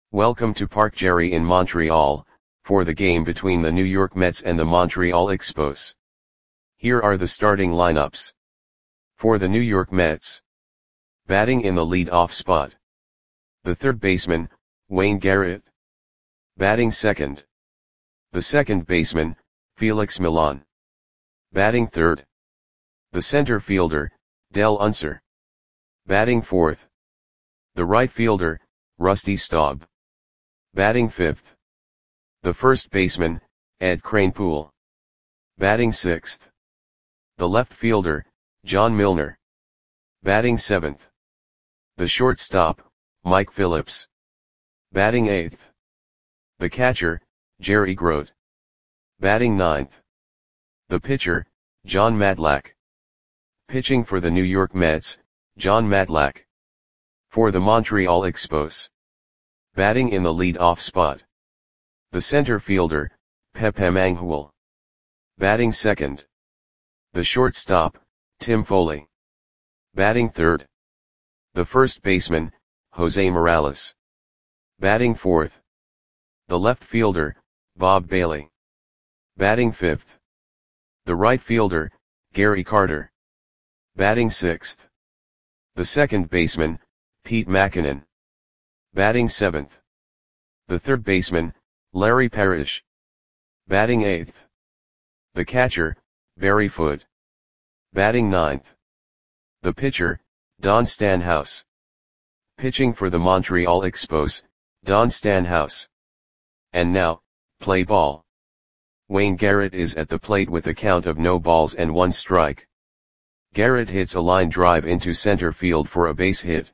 Welcome to Parc Gerry in Montreal, for the game between the New York Mets and the Montreal Expos. Here are the starting lineups. For the New York Mets. Batting in the lead-off spot. The third baseman, Wayne Garrett. Batting second. The second baseman, Felix Millan. Batting third. The center fielder, Dell Unser. Batting fourth. The right fielder, Rusty Staub. Batting fifth. The first baseman, Ed Kranepool. Batting sixth. The left fielder, John Milner. Batting seventh. The shortstop, Mike Phillips. Batting eighth. The catcher, Jerry Grote. Batting ninth. The pitcher, Jon Matlack. Pitching for the New York Mets, Jon Matlack. For the Montreal Expos. Batting in the lead-off spot. The center fielder, Pepe Mangual. Batting second. The shortstop, Tim Foley. Batting third. The first baseman, Jose Morales. Batting fourth. The left fielder, Bob Bailey. Batting fifth. The right fielder, Gary Carter. Batting sixth. The second baseman, Pete Mackinnon. Batting seventh. The third baseman, Larry Parrish. Batting eighth. The catcher, Barry Foote. Batting ninth. The pitcher, Don Stanhouse. Pitching for the Montreal Expos, Don Stanhouse. And now, play ball. Wayne Garrett is at the plate with a count of no balls and 1 strike. Garrett hits a line drive into center field for a base hit.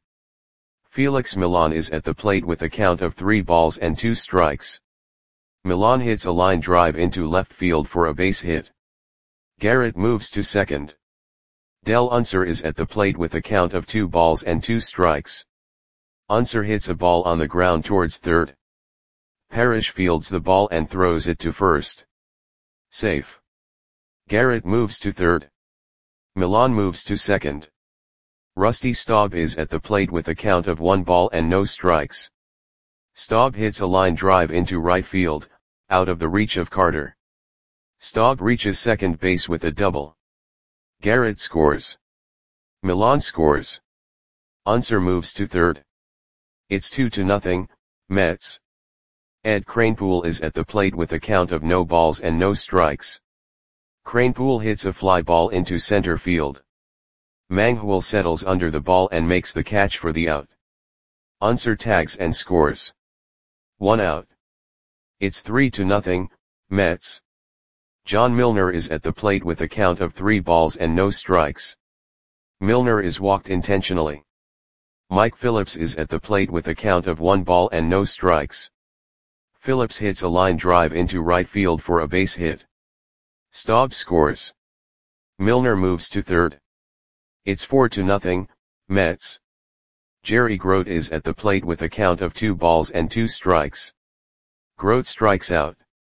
Felix Millan is at the plate with a count of 3 balls and 2 strikes. Millan hits a line drive into left field for a base hit. Garrett moves to second. Dell Unser is at the plate with a count of 2 balls and 2 strikes. Unser hits a ball on the ground towards third. Parrish fields the ball and throws it to first. Safe. Garrett moves to third. Millan moves to second. Rusty Staub is at the plate with a count of 1 ball and no strikes. Staub hits a line drive into right field, out of the reach of Carter. Staub reaches second base with a double. Garrett scores. Millan scores. Unser moves to third. It's 2-0, Mets. Ed Kranepool is at the plate with a count of no balls and no strikes. Kranepool hits a fly ball into center field. Mangual settles under the ball and makes the catch for the out. Unser tags and scores. 1 out. It's 3-0, Mets. John Milner is at the plate with a count of 3 balls and no strikes. Milner is walked intentionally. Mike Phillips is at the plate with a count of 1 ball and no strikes. Phillips hits a line drive into right field for a base hit. Staub scores. Milner moves to third. It's 4-0, Mets. Jerry Grote is at the plate with a count of 2 balls and 2 strikes. Grote strikes out.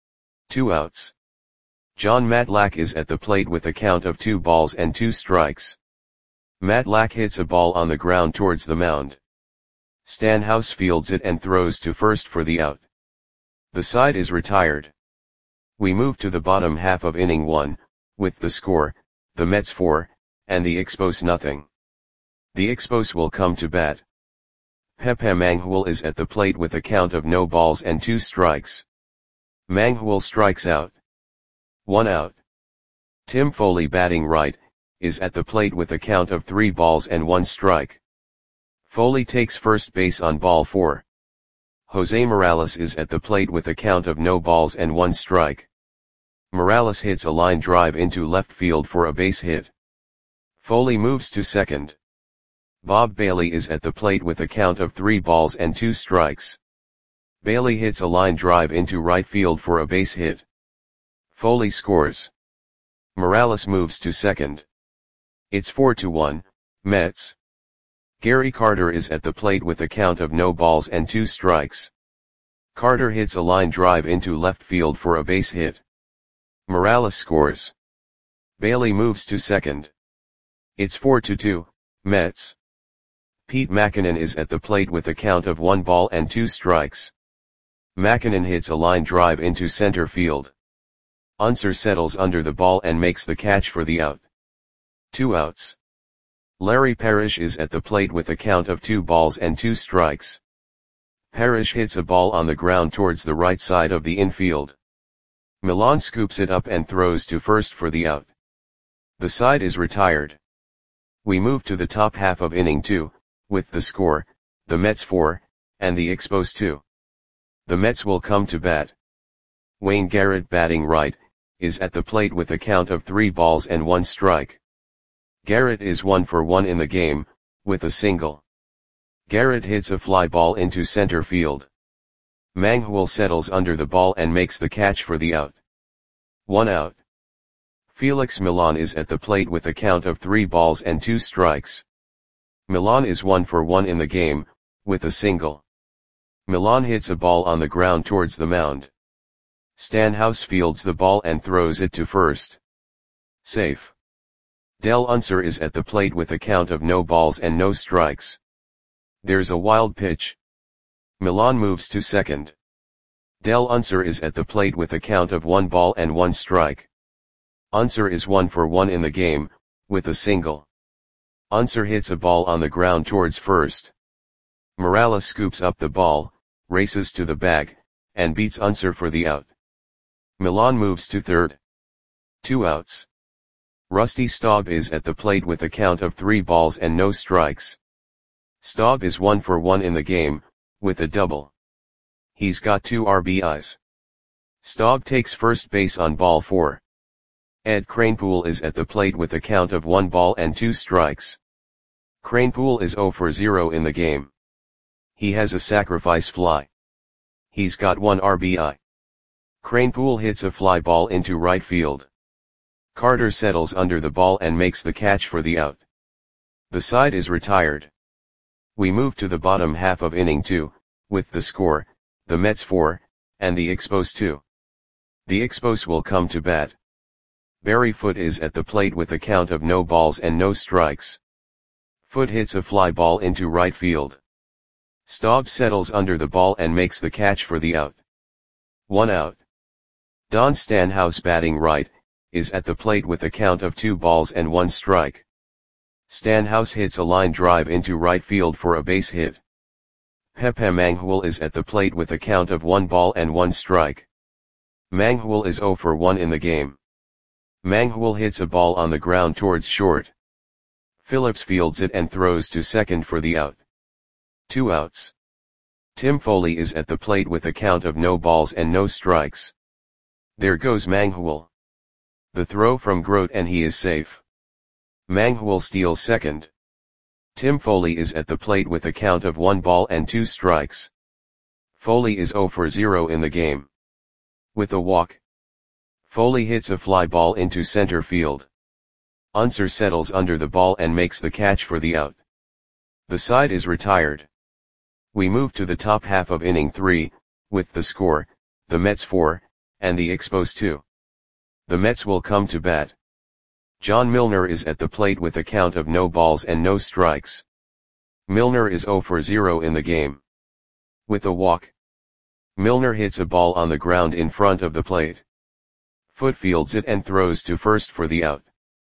2 outs. Jon Matlack is at the plate with a count of 2 balls and 2 strikes. Matlack hits a ball on the ground towards the mound. Stanhouse fields it and throws to first for the out. The side is retired. We move to the bottom half of inning 1, with the score, the Mets 4, and the Expos nothing. The Expos will come to bat. Pepe Mangual is at the plate with a count of no balls and 2 strikes. Mangual strikes out. 1 out. Tim Foley, batting right, is at the plate with a count of 3 balls and 1 strike. Foley takes first base on ball 4. Jose Morales is at the plate with a count of no balls and 1 strike. Morales hits a line drive into left field for a base hit. Foley moves to second. Bob Bailey is at the plate with a count of 3 balls and 2 strikes. Bailey hits a line drive into right field for a base hit. Foley scores. Morales moves to second. It's 4-1, Mets. Gary Carter is at the plate with a count of no balls and 2 strikes. Carter hits a line drive into left field for a base hit. Morales scores. Bailey moves to second. It's 4-2, Mets. Pete Mackinnon is at the plate with a count of 1 ball and 2 strikes. Mackinnon hits a line drive into center field. Unser settles under the ball and makes the catch for the out. 2 outs. Larry Parrish is at the plate with a count of 2 balls and 2 strikes. Parrish hits a ball on the ground towards the right side of the infield. Millan scoops it up and throws to first for the out. The side is retired. We move to the top half of inning 2, with the score, the Mets 4, and the Expos 2. The Mets will come to bat. Wayne Garrett, batting right, is at the plate with a count of 3 balls and 1 strike. Garrett is 1 for 1 in the game, with a single. Garrett hits a fly ball into center field. Manghwal settles under the ball and makes the catch for the out. 1 out. Felix Millan is at the plate with a count of 3 balls and 2 strikes. Millan is 1 for 1 in the game, with a single. Millan hits a ball on the ground towards the mound. Stanhouse fields the ball and throws it to first. Safe. Del Unser is at the plate with a count of no balls and no strikes. There's a wild pitch. Millan moves to second. Del Unser is at the plate with a count of 1 ball and 1 strike. Unser is 1 for 1 in the game, with a single. Unser hits a ball on the ground towards first. Morales scoops up the ball, races to the bag, and beats Unser for the out. Millan moves to third. 2 outs. Rusty Staub is at the plate with a count of 3 balls and no strikes. Staub is 1 for 1 in the game, with a double. He's got 2 RBIs. Staub takes first base on ball 4. Ed Kranepool is at the plate with a count of 1 ball and 2 strikes. Kranepool is 0 for 0 in the game. He has a sacrifice fly. He's got 1 RBI. Kranepool hits a fly ball into right field. Carter settles under the ball and makes the catch for the out. The side is retired. We move to the bottom half of inning 2, with the score, the Mets 4, and the Expos 2. The Expos will come to bat. Barry Foote is at the plate with a count of no balls and no strikes. Foote hits a fly ball into right field. Staub settles under the ball and makes the catch for the out. 1 out. Don Stanhouse, batting right, is at the plate with a count of 2 balls and 1 strike. Stanhouse hits a line drive into right field for a base hit. Pepe Manghwal is at the plate with a count of 1 ball and 1 strike. Manghwal is 0 for 1 in the game. Manghwal hits a ball on the ground towards short. Phillips fields it and throws to second for the out. 2 outs. Tim Foley is at the plate with a count of no balls and no strikes. There goes Manghwal. The throw from Grote and he is safe. Manghwal steals second. Tim Foley is at the plate with a count of 1 ball and 2 strikes. Foley is 0 for 0 in the game. With a walk. Foley hits a fly ball into center field. Unser settles under the ball and makes the catch for the out. The side is retired. We move to the top half of inning 3, with the score, the Mets 4, and the Expos 2. The Mets will come to bat. John Milner is at the plate with a count of no balls and no strikes. Milner is 0 for 0 in the game. With a walk. Milner hits a ball on the ground in front of the plate. Foote fields it and throws to first for the out.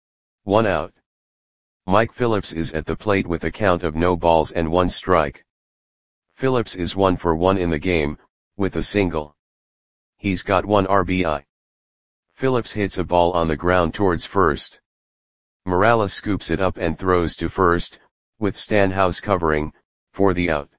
1 out. Mike Phillips is at the plate with a count of no balls and 1 strike. Phillips is 1 for 1 in the game, with a single. He's got 1 RBI. Phillips hits a ball on the ground towards first. Morales scoops it up and throws to first, with Stanhouse covering, for the out.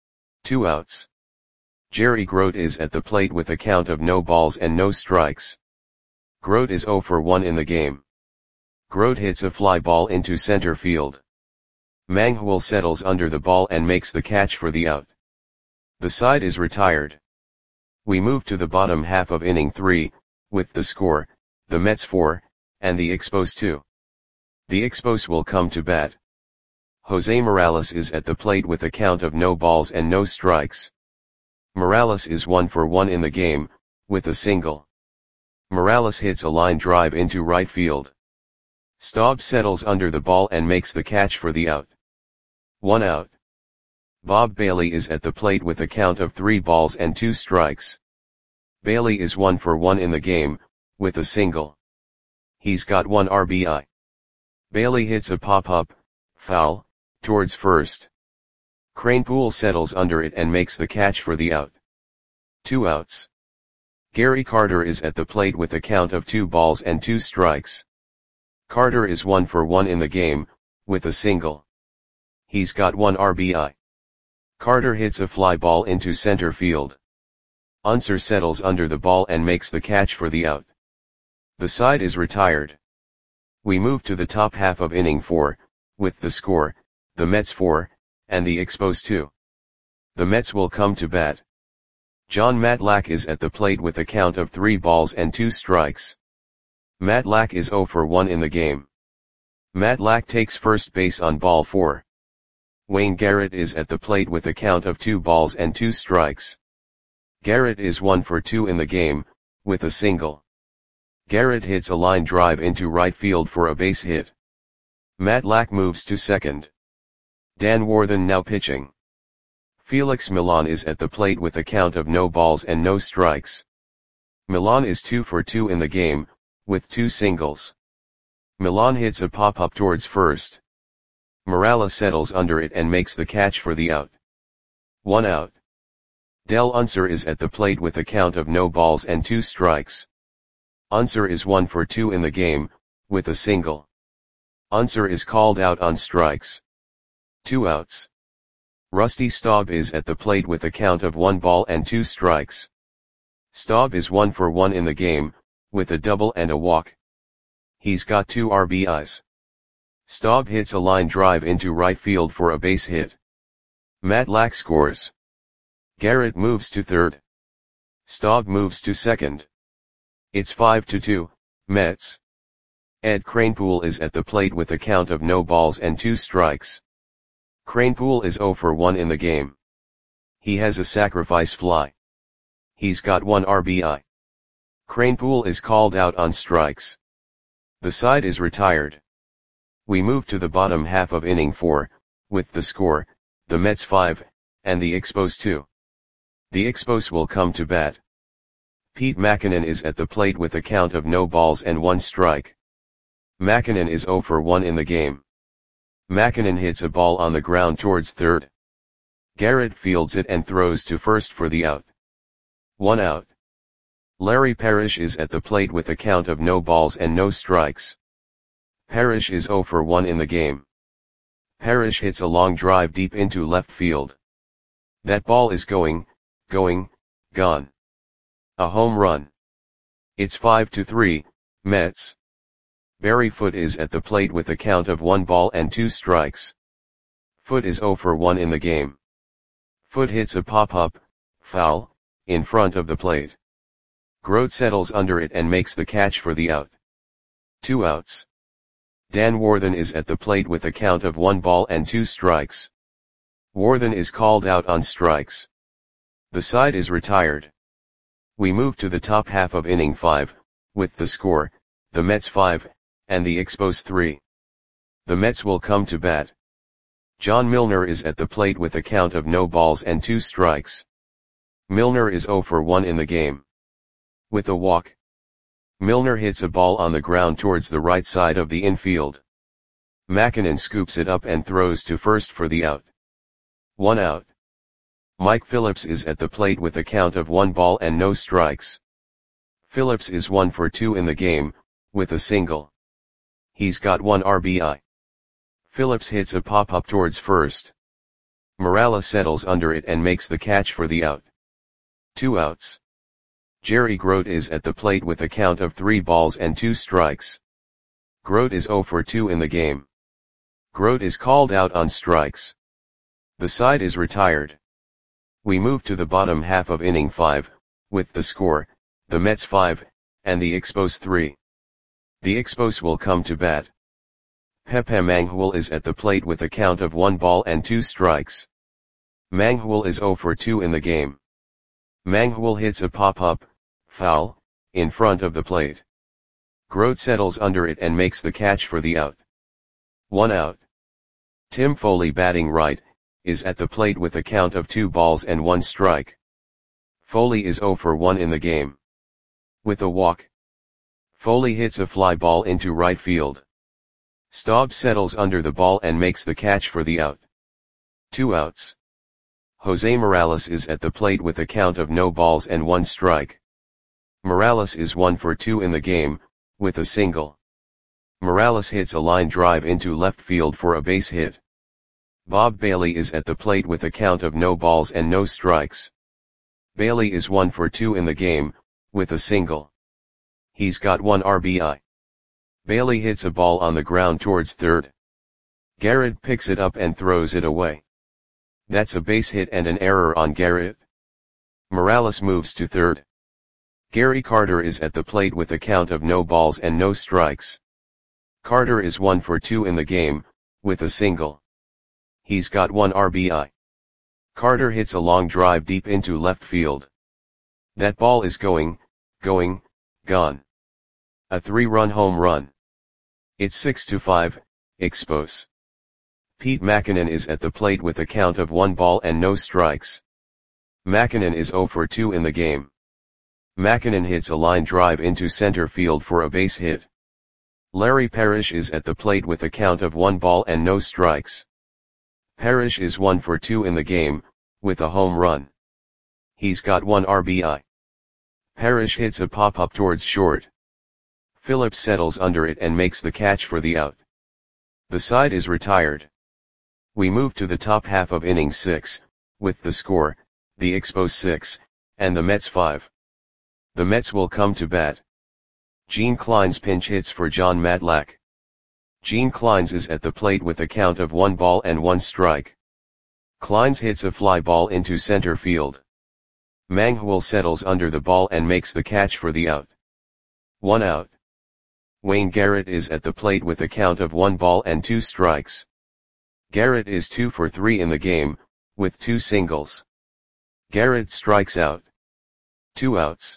2 outs. Jerry Grote is at the plate with a count of no balls and no strikes. Grote is 0 for 1 in the game. Grote hits a fly ball into center field. Manghwal settles under the ball and makes the catch for the out. The side is retired. We move to the bottom half of inning 3, with the score, the Mets 4, and the Expos 2. The Expos will come to bat. Jose Morales is at the plate with a count of no balls and no strikes. Morales is 1 for 1 in the game, with a single. Morales hits a line drive into right field. Staub settles under the ball and makes the catch for the out. 1 out. Bob Bailey is at the plate with a count of 3 balls and 2 strikes. Bailey is 1 for 1 in the game, with a single. He's got 1 RBI. Bailey hits a pop-up, foul, towards first. Kranepool settles under it and makes the catch for the out. 2 outs. Gary Carter is at the plate with a count of 2 balls and 2 strikes. Carter is 1 for 1 in the game, with a single. He's got 1 RBI. Carter hits a fly ball into center field. Unser settles under the ball and makes the catch for the out. The side is retired. We move to the top half of inning 4, with the score, the Mets 4, and the Expos 2. The Mets will come to bat. Jon Matlack is at the plate with a count of 3 balls and 2 strikes. Matlack is 0 for 1 in the game. Matlack takes first base on ball 4. Wayne Garrett is at the plate with a count of 2 balls and 2 strikes. Garrett is 1 for 2 in the game, with a single. Garrett hits a line drive into right field for a base hit. Matlack moves to second. Dan Warthen now pitching. Felix Millan is at the plate with a count of no balls and no strikes. Millan is 2 for 2 in the game, with 2 singles. Millan hits a pop-up towards first. Morales settles under it and makes the catch for the out. 1 out. Del Unser is at the plate with a count of no balls and 2 strikes. Unser is 1 for 2 in the game, with a single. Unser is called out on strikes. 2 outs. Rusty Staub is at the plate with a count of 1 ball and 2 strikes. Staub is 1 for 1 in the game, with a double and a walk. He's got 2 RBIs. Staub hits a line drive into right field for a base hit. Matlack scores. Garrett moves to third. Staub moves to second. It's 5-2, Mets. Ed Kranepool is at the plate with a count of no balls and 2 strikes. Kranepool is 0 for 1 in the game. He has a sacrifice fly. He's got 1 RBI. Kranepool is called out on strikes. The side is retired. We move to the bottom half of inning 4, with the score, the Mets 5, and the Expos 2. The Expos will come to bat. Pete Mackinnon is at the plate with a count of no balls and 1 strike. Mackinnon is 0 for 1 in the game. Mackinnon hits a ball on the ground towards third. Garrett fields it and throws to first for the out. 1 out. Larry Parrish is at the plate with a count of no balls and no strikes. Parrish is 0 for 1 in the game. Parrish hits a long drive deep into left field. That ball is gone. A home run. It's 5-3, Mets. Barry Foote is at the plate with a count of 1 ball and 2 strikes. Foote is 0 for 1 in the game. Foote hits a pop-up, foul, in front of the plate. Grote settles under it and makes the catch for the out. 2 outs. Dan Warthen is at the plate with a count of 1 ball and 2 strikes. Warthen is called out on strikes. The side is retired. We move to the top half of inning 5, with the score, the Mets 5, and the Expos 3. The Mets will come to bat. John Milner is at the plate with a count of no balls and 2 strikes. Milner is 0 for 1 in the game. With a walk. Milner hits a ball on the ground towards the right side of the infield. Mackinnon scoops it up and throws to first for the out. 1 out. Mike Phillips is at the plate with a count of 1 ball and no strikes. Phillips is 1 for 2 in the game, with a single. He's got 1 RBI. Phillips hits a pop-up towards first. Morales settles under it and makes the catch for the out. 2 outs. Jerry Grote is at the plate with a count of 3 balls and 2 strikes. Grote is 0 for 2 in the game. Grote is called out on strikes. The side is retired. We move to the bottom half of inning 5, with the score, the Mets 5, and the Expos 3. The Expos will come to bat. Pepe Manghul is at the plate with a count of 1 ball and 2 strikes. Manghul is 0 for 2 in the game. Manghul hits a pop-up, foul, in front of the plate. Grote settles under it and makes the catch for the out. 1 out. Tim Foley batting right, is at the plate with a count of 2 balls and 1 strike. Foley is 0 for 1 in the game. With a walk, Foley hits a fly ball into right field. Staub settles under the ball and makes the catch for the out. 2 outs. Jose Morales is at the plate with a count of no balls and 1 strike. Morales is 1 for 2 in the game, with a single. Morales hits a line drive into left field for a base hit. Bob Bailey is at the plate with a count of no balls and no strikes. Bailey is 1 for 2 in the game, with a single. He's got 1 RBI. Bailey hits a ball on the ground towards third. Garrett picks it up and throws it away. That's a base hit and an error on Garrett. Morales moves to third. Gary Carter is at the plate with a count of no balls and no strikes. Carter is 1 for 2 in the game, with a single. He's got 1 RBI. Carter hits a long drive deep into left field. That ball is going, gone. A 3-run home run. It's 6-5, Expos. Pete Mackinnon is at the plate with a count of 1 ball and no strikes. Mackinnon is 0 for 2 in the game. Mackinnon hits a line drive into center field for a base hit. Larry Parrish is at the plate with a count of 1 ball and no strikes. Parrish is 1 for 2 in the game, with a home run. He's got 1 RBI. Parrish hits a pop-up towards short. Phillips settles under it and makes the catch for the out. The side is retired. We move to the top half of inning 6, with the score, the Expos 6, and the Mets 5. The Mets will come to bat. Gene Clines pinch hits for John Matlack. Gene Clines is at the plate with a count of 1 ball and 1 strike. Clines hits a fly ball into center field. Manghul settles under the ball and makes the catch for the out. 1 out. Wayne Garrett is at the plate with a count of 1 ball and 2 strikes. Garrett is 2 for 3 in the game, with 2 singles. Garrett strikes out. 2 outs.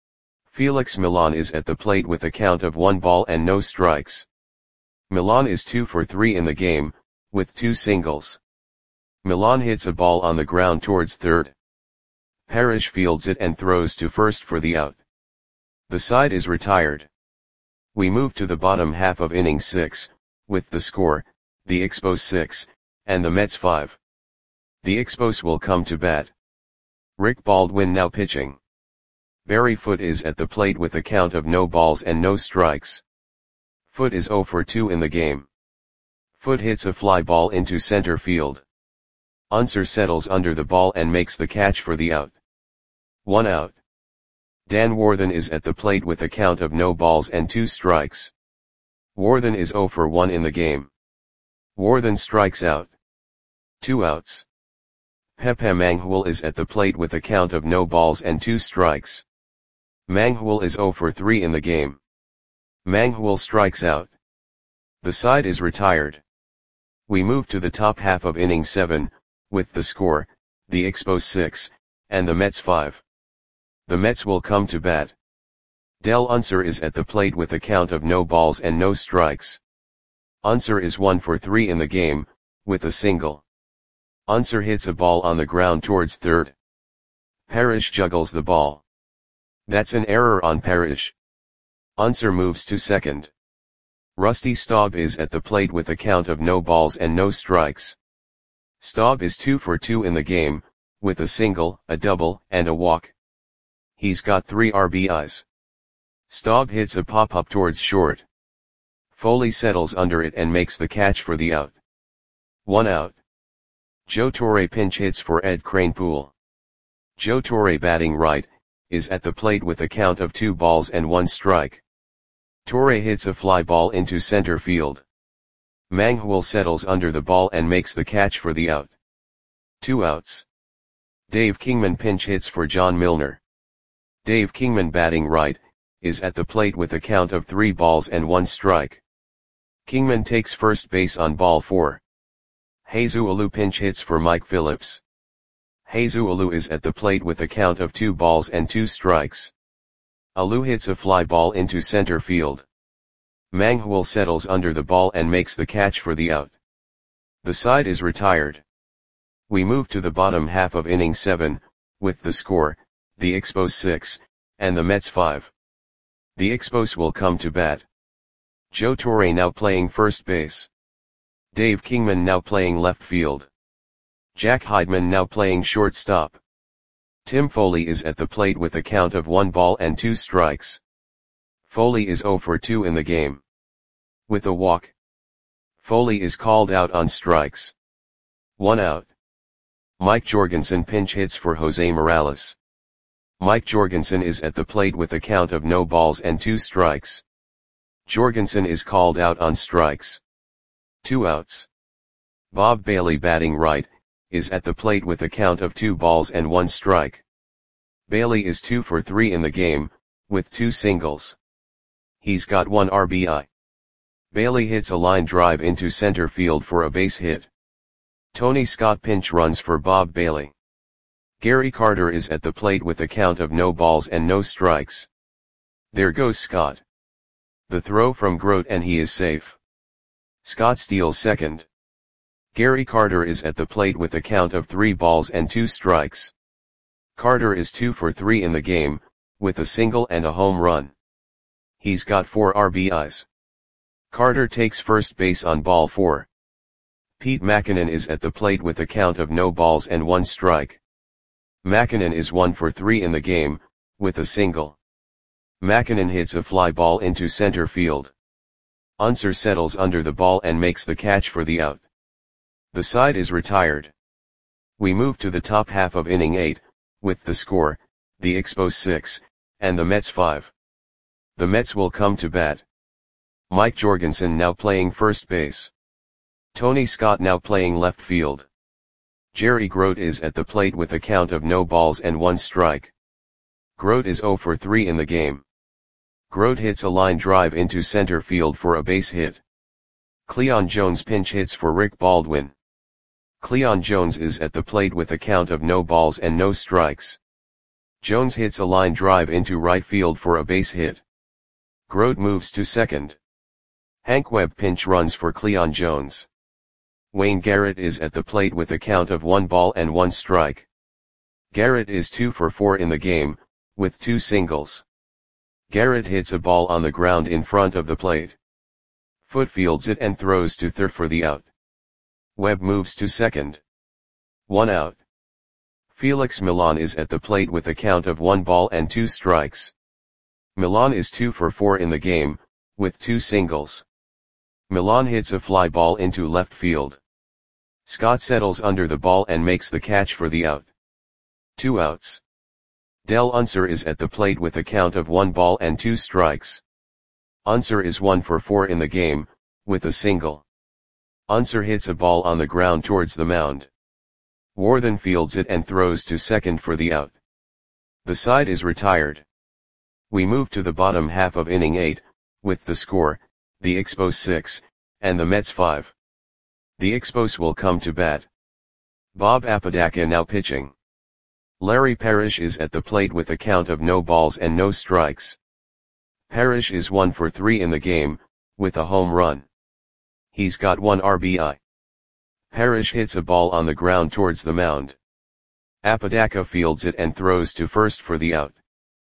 Felix Millan is at the plate with a count of 1 ball and no strikes. Millan is 2 for 3 in the game, with 2 singles. Millan hits a ball on the ground towards third. Parrish fields it and throws to first for the out. The side is retired. We move to the bottom half of inning 6, with the score, the Expos 6, and the Mets 5. The Expos will come to bat. Rick Baldwin now pitching. Barry Foote is at the plate with a count of no balls and no strikes. Foote is 0 for 2 in the game. Foote hits a fly ball into center field. Unser settles under the ball and makes the catch for the out. 1 out. Dan Warthen is at the plate with a count of no balls and 2 strikes. Warthen is 0 for 1 in the game. Warthen strikes out. 2 outs. Pepe Manghul is at the plate with a count of no balls and 2 strikes. Manghul is 0 for 3 in the game. Manghul strikes out. The side is retired. We move to the top half of inning 7, with the score, the Expos 6, and the Mets 5. The Mets will come to bat. Del Unser is at the plate with a count of no balls and no strikes. Unser is 1 for 3 in the game, with a single. Unser hits a ball on the ground towards third. Parrish juggles the ball. That's an error on Parrish. Unser moves to second. Rusty Staub is at the plate with a count of no balls and no strikes. Staub is 2 for 2 in the game, with a single, a double, and a walk. He's got 3 RBIs. Staub hits a pop-up towards short. Foley settles under it and makes the catch for the out. 1 out. Joe Torre pinch hits for Ed Kranepool. Joe Torre batting right, is at the plate with a count of 2 balls and 1 strike. Torre hits a fly ball into center field. Manghul settles under the ball and makes the catch for the out. 2 outs. Dave Kingman pinch hits for John Milner. Dave Kingman batting right, is at the plate with a count of 3 balls and 1 strike. Kingman takes first base on ball 4. Jesus Alou pinch hits for Mike Phillips. Jesus Alou is at the plate with a count of 2 balls and 2 strikes. Alou hits a fly ball into center field. Manghul settles under the ball and makes the catch for the out. The side is retired. We move to the bottom half of inning 7, with the score, the Expos 6, and the Mets 5. The Expos will come to bat. Joe Torre now playing first base. Dave Kingman now playing left field. Jack Heidman now playing shortstop. Tim Foley is at the plate with a count of 1 ball and 2 strikes. Foley is 0 for 2 in the game. With a walk. Foley is called out on strikes. 1 out. Mike Jorgensen pinch hits for Jose Morales. Mike Jorgensen is at the plate with a count of no balls and 2 strikes. Jorgensen is called out on strikes. 2 outs. Bob Bailey batting right, is at the plate with a count of 2 balls and 1 strike. Bailey is 2 for 3 in the game, with 2 singles. He's got 1 RBI. Bailey hits a line drive into center field for a base hit. Tony Scott pinch runs for Bob Bailey. Gary Carter is at the plate with a count of no balls and no strikes. There goes Scott. The throw from Grote and he is safe. Scott steals second. Gary Carter is at the plate with a count of 3 balls and 2 strikes. Carter is 2 for 3 in the game, with a single and a home run. He's got 4 RBIs. Carter takes first base on ball 4. Pete Mackinnon is at the plate with a count of no balls and 1 strike. Mackinnon is 1 for 3 in the game, with a single. Mackinnon hits a fly ball into center field. Unser settles under the ball and makes the catch for the out. The side is retired. We move to the top half of inning 8, with the score, the Expos 6, and the Mets 5. The Mets will come to bat. Mike Jorgensen now playing first base. Tony Scott now playing left field. Jerry Grote is at the plate with a count of no balls and 1 strike. Grote is 0 for 3 in the game. Grote hits a line drive into center field for a base hit. Cleon Jones pinch hits for Rick Baldwin. Cleon Jones is at the plate with a count of no balls and no strikes. Jones hits a line drive into right field for a base hit. Grote moves to second. Hank Webb pinch runs for Cleon Jones. Wayne Garrett is at the plate with a count of 1 ball and 1 strike. Garrett is 2 for 4 in the game, with 2 singles. Garrett hits a ball on the ground in front of the plate. Foot fields it and throws to third for the out. Webb moves to second. 1 out. Felix Millan is at the plate with a count of 1 ball and 2 strikes. Millan is 2 for 4 in the game, with 2 singles. Millan hits a fly ball into left field. Scott settles under the ball and makes the catch for the out. 2 outs. Del Unser is at the plate with a count of 1 ball and 2 strikes. Unser is 1 for 4 in the game, with a single. Unser hits a ball on the ground towards the mound. Worthen fields it and throws to second for the out. The side is retired. We move to the bottom half of inning 8, with the score, the Expos 6, and the Mets 5. The Expos will come to bat. Bob Apodaca now pitching. Larry Parrish is at the plate with a count of no balls and no strikes. Parrish is 1 for 3 in the game, with a home run. He's got 1 RBI. Parrish hits a ball on the ground towards the mound. Apodaca fields it and throws to first for the out.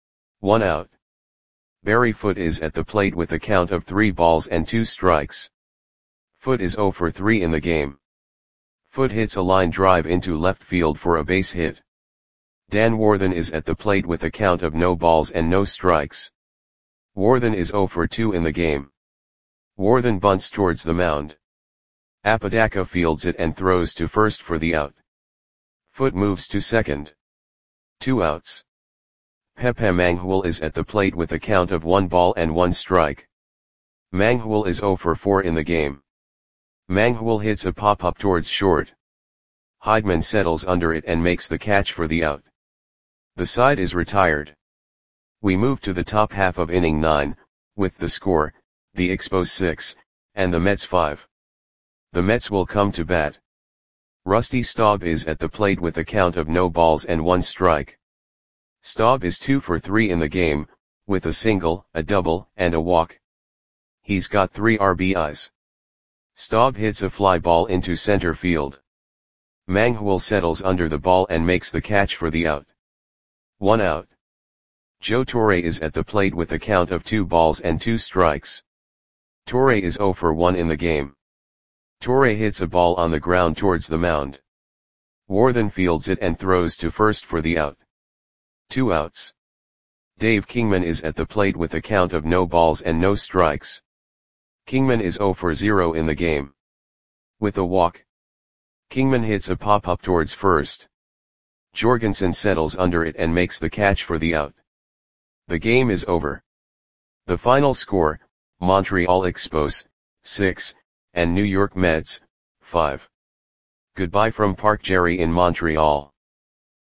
1 out. Barry Foote is at the plate with a count of 3 balls and 2 strikes. Foote is 0 for 3 in the game. Foote hits a line drive into left field for a base hit. Dan Worthen is at the plate with a count of no balls and no strikes. Worthen is 0 for 2 in the game. Worthen bunts towards the mound. Apodaca fields it and throws to first for the out. Foote moves to second. 2 outs. Pepe Manghul is at the plate with a count of 1 ball and 1 strike. Manghul is 0 for 4 in the game. Manghul hits a pop-up towards short. Heidman settles under it and makes the catch for the out. The side is retired. We move to the top half of inning 9, with the score, the Expos 6, and the Mets 5. The Mets will come to bat. Rusty Staub is at the plate with a count of no balls and 1 strike. Staub is 2 for 3 in the game, with a single, a double, and a walk. He's got 3 RBIs. Staub hits a fly ball into center field. Manghwal settles under the ball and makes the catch for the out. 1 out. Joe Torre is at the plate with a count of 2 balls and 2 strikes. Torre is 0 for 1 in the game. Torre hits a ball on the ground towards the mound. Worthen fields it and throws to first for the out. 2 outs. Dave Kingman is at the plate with a count of no balls and no strikes. Kingman is 0 for 0 in the game. With a walk, Kingman hits a pop-up towards first. Jorgensen settles under it and makes the catch for the out. The game is over. The final score, Montreal Expos, 6, and New York Mets, 5. Goodbye from Park Jerry in Montreal.